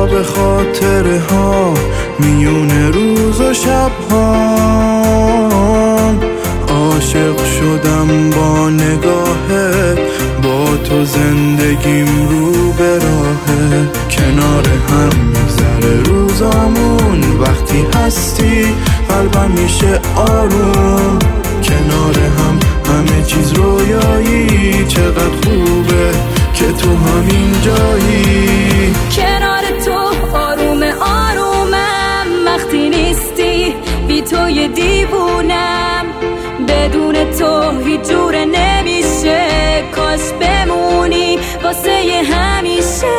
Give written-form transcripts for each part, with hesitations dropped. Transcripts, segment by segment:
به خاطره ها میونه روز و شب ها. عاشق شدم با نگاهت، با تو زندگیم رو به راهه. کنار هم میگذره روزامون، وقتی هستی قلبم میشه آروم. کنار هم همه چیز رویایی، چقدر خوبه که تو همین جایی. کنار تو آروم آرومم، وقتی نیستی بی تو یه دیوونم. بدون تو هیچ جوره نمیشه، کاش بمونی واسه همیشه.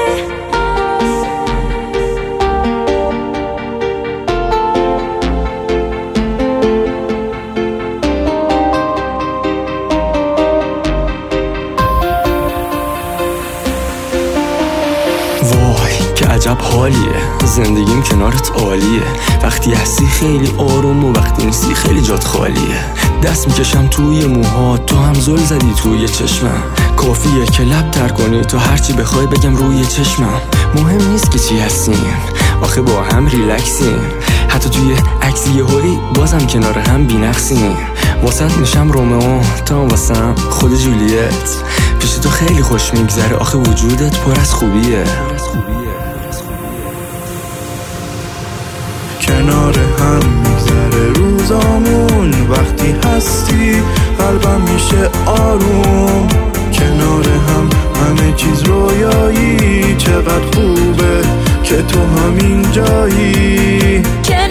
وای که عجب حالیه، زندگیم کنارت عالیه. وقتی هستی خیلی آروم و وقتی نیستی خیلی جات خالیه. دست میکشم توی موهات، تو هم زل زدی توی چشمم. کافیه که لب تر کنی، تو هرچی بخوای بگم روی چشمم. مهم نیست که چی هستیم، آخه با هم ریلکسیم. حتی توی عکسی یهویی بازم کنار هم بی‌نقصیم. واسط میشم رومئو، تا واسم خود جولیت. پیش تو خیلی خوش میگذره، آخه وجودت پر از خوبیه. کنار هم میگذره روزامون، وقتی هستی قلبم میشه آروم. کنار هم همه چیز رویایی، چقدر خوبه که تو همین جایی.